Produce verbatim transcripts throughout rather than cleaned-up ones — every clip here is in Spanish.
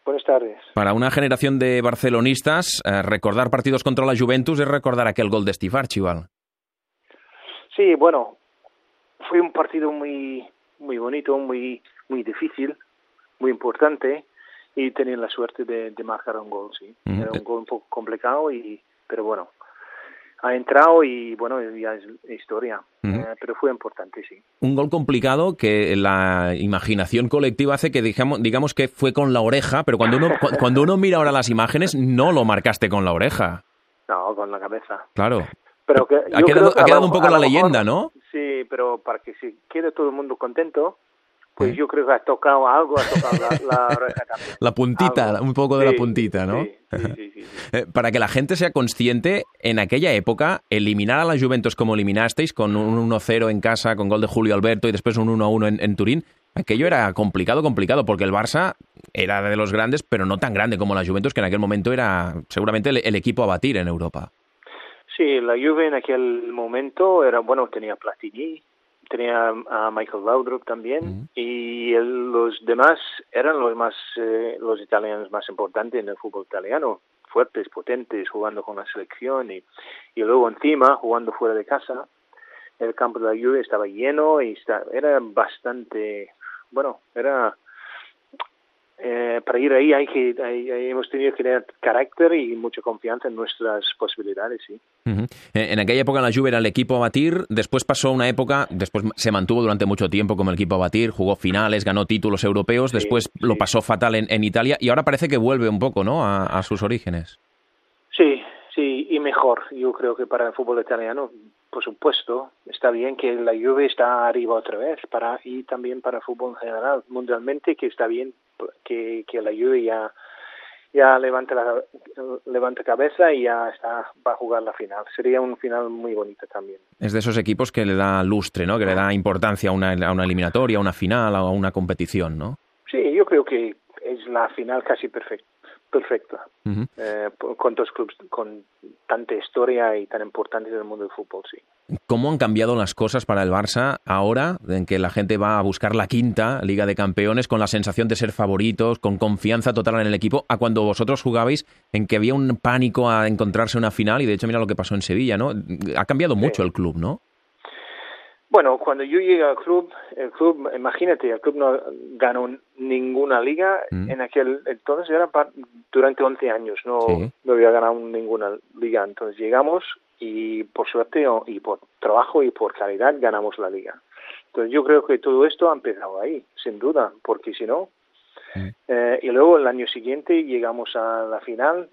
Buenas tardes. Para una generación de barcelonistas, eh, recordar partidos contra la Juventus es recordar aquel gol de Steve Archibald. Sí, bueno, fue un partido muy muy bonito, muy muy difícil, muy importante, y tenía la suerte de, de marcar un gol, sí. Mm. Era un gol un poco complicado, y pero bueno, ha entrado y bueno, ya es historia. Uh-huh. Eh, pero fue importante, sí. Un gol complicado que la imaginación colectiva hace que digamos, digamos que fue con la oreja, pero cuando uno cu- cuando uno mira ahora las imágenes, no lo marcaste con la oreja. No, con la cabeza. Claro. Pero que ha quedado, ha quedado un poco la mejor, leyenda, ¿no? Sí, pero para que se quede todo el mundo contento, pues ¿Eh? yo creo que ha tocado algo, ha tocado la, la oreja también. La puntita, algo. Un poco de sí, la puntita, ¿no? Sí, sí, sí, sí, sí. Eh, para que la gente sea consciente, en aquella época, eliminar a la Juventus como eliminasteis, con un uno cero en casa, con gol de Julio Alberto y después un uno uno en, en Turín, aquello era complicado, complicado, porque el Barça era de los grandes, pero no tan grande como la Juventus, que en aquel momento era seguramente el, el equipo a batir en Europa. Sí, la Juve en aquel momento era, bueno, tenía Platini, tenía a Michael Laudrup también, uh-huh. y el, los demás eran los más eh, los italianos más importantes en el fútbol italiano, fuertes, potentes, jugando con la selección, y, y luego encima, jugando fuera de casa, el campo de la Juve estaba lleno y está, era bastante, bueno, era... Eh, para ir ahí hay que hay, hay, hemos tenido que tener carácter y mucha confianza en nuestras posibilidades, sí. Uh-huh. En aquella época la Juve era el equipo a batir, después pasó una época, después se mantuvo durante mucho tiempo como el equipo a batir, jugó finales, ganó títulos europeos, sí, después sí. lo pasó fatal en, en Italia y ahora parece que vuelve un poco, ¿no?, a, a sus orígenes. Sí, sí, y mejor. Yo creo que para el fútbol italiano, por supuesto, está bien que la Juve está arriba otra vez, para y también para el fútbol en general, mundialmente, que está bien que, que la Juve ya ya levanta la levanta cabeza y ya está va a jugar la final. Sería un final muy bonito también. Es de esos equipos que le da lustre, ¿no?, que le da importancia a una, a una eliminatoria, a una final, a una competición, ¿no? Sí, yo creo que es la final casi perfecta. Perfecto, uh-huh. eh, con dos clubes con tanta historia y tan importantes en el mundo del fútbol, sí. ¿Cómo han cambiado las cosas para el Barça ahora, en que la gente va a buscar la quinta Liga de Campeones con la sensación de ser favoritos, con confianza total en el equipo, a cuando vosotros jugabais en que había un pánico a encontrarse una final? Y de hecho mira lo que pasó en Sevilla, ¿no? Ha cambiado mucho sí. el club, ¿no? Bueno, cuando yo llegué al club, el club, imagínate, el club no ganó ninguna liga mm. en aquel entonces, era para, durante once años, no, sí. no había ganado ninguna liga. Entonces llegamos y por suerte y por trabajo y por calidad ganamos la liga. Entonces yo creo que todo esto ha empezado ahí, sin duda, porque si no... Mm. Eh, y luego el año siguiente llegamos a la final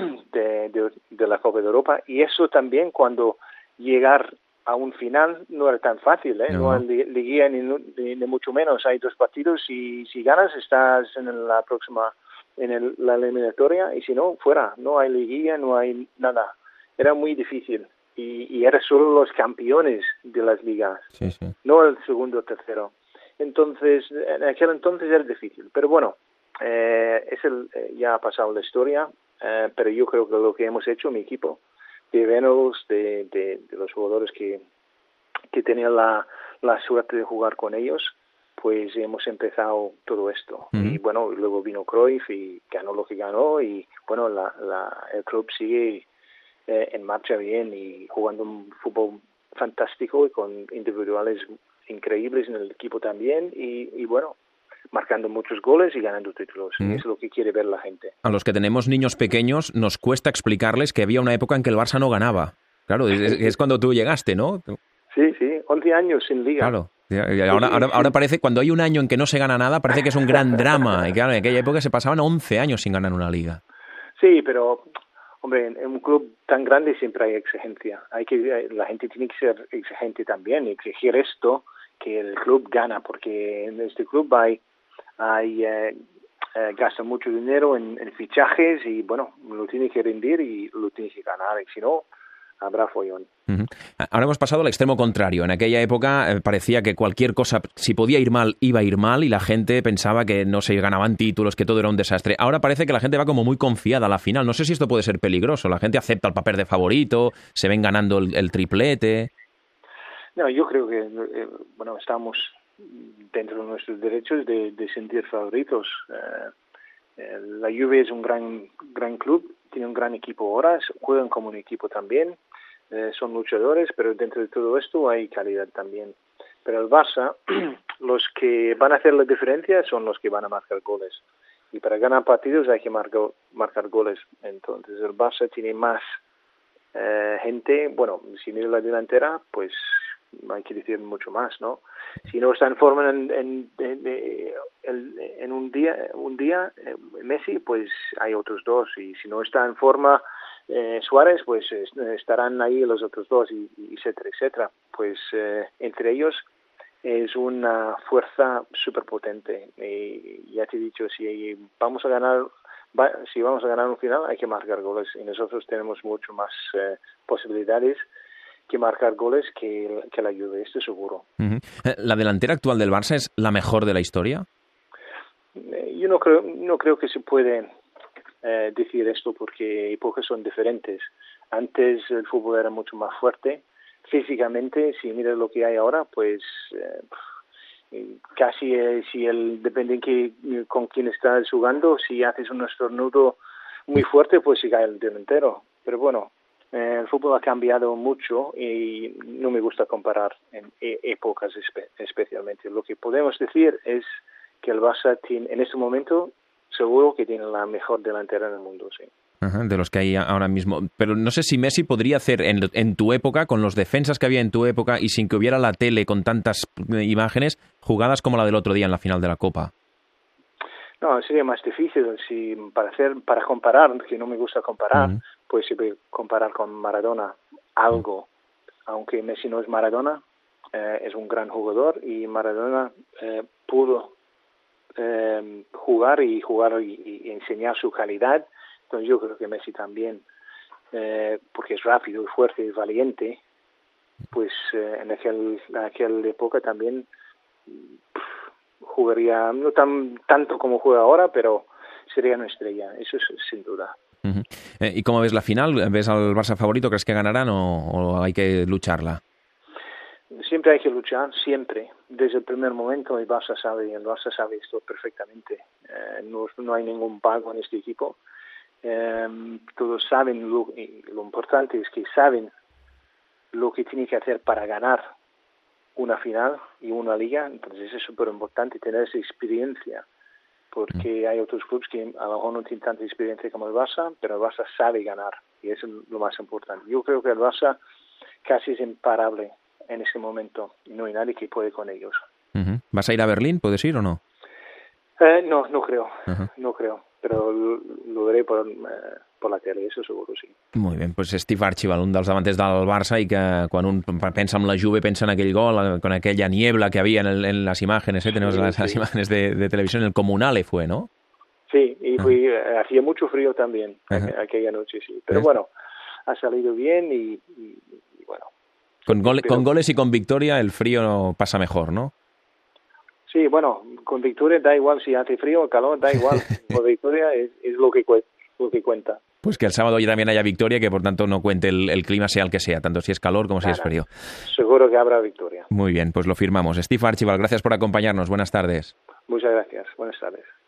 de, de, de la Copa de Europa, y eso también cuando llegar a un final no era tan fácil, ¿eh? No, no hay liguilla ni, ni, ni mucho menos. Hay dos partidos y si ganas estás en la próxima, en el, la eliminatoria, y si no, fuera. No hay liguilla, no hay nada. Era muy difícil y, y era solo los campeones de las ligas, sí, sí. no el segundo o tercero. Entonces, en aquel entonces era difícil. Pero bueno, eh, es el, eh, ya ha pasado la historia, eh, pero yo creo que lo que hemos hecho, mi equipo, de Reynolds, de, de, de los jugadores que, que tenían la, la suerte de jugar con ellos, pues hemos empezado todo esto. Uh-huh. Y bueno, luego vino Cruyff y ganó lo que ganó, y bueno, la, la, el club sigue eh, en marcha bien y jugando un fútbol fantástico y con individuales increíbles en el equipo también, y, y bueno, marcando muchos goles y ganando títulos. Mm. Es lo que quiere ver la gente. A los que tenemos niños pequeños nos cuesta explicarles que había una época en que el Barça no ganaba. Claro, es, es cuando tú llegaste, ¿no? Sí, sí, once años sin liga. Claro. Y ahora, ahora, ahora parece, cuando hay un año en que no se gana nada, parece que es un gran drama. Y claro, en aquella época se pasaban once años sin ganar una liga. Sí, pero, hombre, en un club tan grande siempre hay exigencia. Hay que, la gente tiene que ser exigente también, exigir esto, que el club gana, porque en este club hay hay eh, eh, gasta mucho dinero en, en fichajes y bueno, lo tiene que rendir y lo tiene que ganar, y si no, habrá follón. Uh-huh. Ahora hemos pasado al extremo contrario. En aquella época eh, parecía que cualquier cosa, si podía ir mal, iba a ir mal, y la gente pensaba que no se ganaban títulos, que todo era un desastre. Ahora parece que la gente va como muy confiada a la final. No sé si esto puede ser peligroso. La gente acepta el papel de favorito, se ven ganando el, el triplete. No, yo creo que eh, bueno, estamos dentro de nuestros derechos de, de sentir favoritos. Eh, eh, la Juve es un gran gran club, tiene un gran equipo ahora, juegan como un equipo también, eh, son luchadores, pero dentro de todo esto hay calidad también. Pero el Barça, los que van a hacer la diferencia son los que van a marcar goles. Y para ganar partidos hay que marcar, marcar goles. Entonces el Barça tiene más eh, gente. Bueno, si mira la delantera, pues hay que decir mucho más, ¿no? Si no está en forma en, en, en, en, en un día, un día eh, Messi, pues hay otros dos. Y si no está en forma eh, Suárez, pues eh, estarán ahí los otros dos, y, y etcétera, etcétera. Pues eh, entre ellos es una fuerza súper potente. Y ya te he dicho, si vamos a ganar va, si vamos a ganar un final hay que marcar goles, y nosotros tenemos mucho más eh, posibilidades que marcar goles que, que la Juve, esto seguro. Uh-huh. ¿La delantera actual del Barça es la mejor de la historia? Yo no creo, no creo que se puede eh, decir esto, porque épocas son diferentes. Antes el fútbol era mucho más fuerte físicamente. Si miras lo que hay ahora, pues eh, casi eh, si el depende en que, con quién estás jugando, si haces un estornudo muy fuerte, pues se cae el delantero. Pero bueno, eh, el fútbol ha cambiado mucho y no me gusta comparar en e- épocas espe- especialmente. Lo que podemos decir es que el Barça tiene, en este momento, seguro que tiene la mejor delantera en el mundo, sí. Ajá, de los que hay ahora mismo. Pero no sé si Messi podría hacer en, en tu época, con los defensas que había en tu época y sin que hubiera la tele con tantas imágenes, jugadas como la del otro día en la final de la Copa. No, sería más difícil. Si para hacer, para comparar, que no me gusta comparar, uh-huh. pues se puede comparar con Maradona algo. Uh-huh. Aunque Messi no es Maradona, eh, es un gran jugador, y Maradona eh, pudo eh, jugar y jugar y, y enseñar su calidad. Entonces yo creo que Messi también, eh, porque es rápido, fuerte y valiente, pues eh, en aquel en aquella época también pff, jugaría no tan tanto como juega ahora, pero sería una estrella, eso es sin duda. Uh-huh. Eh, ¿Y cómo ves la final? ¿Ves al Barça favorito? ¿Crees que ganarán o, o hay que lucharla? Siempre hay que luchar, siempre. Desde el primer momento el Barça sabe, el Barça sabe esto perfectamente. Eh, no, no hay ningún vago en este equipo. Eh, todos saben lo, y lo importante es que saben lo que tiene que hacer para ganar una final y una liga. Entonces es súper importante tener esa experiencia, porque hay otros clubes que a lo mejor no tienen tanta experiencia como el Barça, pero el Barça sabe ganar, y eso es lo más importante. Yo creo que el Barça casi es imparable en ese momento, y no hay nadie que puede con ellos. Uh-huh. ¿Vas a ir a Berlín? ¿Puedes ir o no? Eh, no, no creo, uh-huh. no creo. Pero lo veré por, eh, por la tele, eso seguro, sí. Molt bé, doncs Steve Archibald, un dels davanters del Barça, i que quan un pensa en la Juve pensa en aquell gol, con aquella niebla que había en, el, en las imágenes, ¿eh? Tenemos sí, las, sí. las imágenes de, de televisión, el Comunale fue, ¿no? Sí, y uh-huh. fui, eh, hacía mucho frío también uh-huh. aquella noche, sí. Pero ¿ves? Bueno, ha salido bien y, y, y bueno. Con, gole, pero, con goles y con victoria el frío pasa mejor, ¿no? Sí, bueno, con victoria da igual si hace frío o calor, da igual. Con victoria es, es lo que cu- lo que cuenta. Pues que el sábado ya también haya victoria, que por tanto no cuente el, el clima sea el que sea, tanto si es calor como Nada, si es frío. Seguro que habrá victoria. Muy bien, pues lo firmamos. Steve Archibald, gracias por acompañarnos. Buenas tardes. Muchas gracias. Buenas tardes.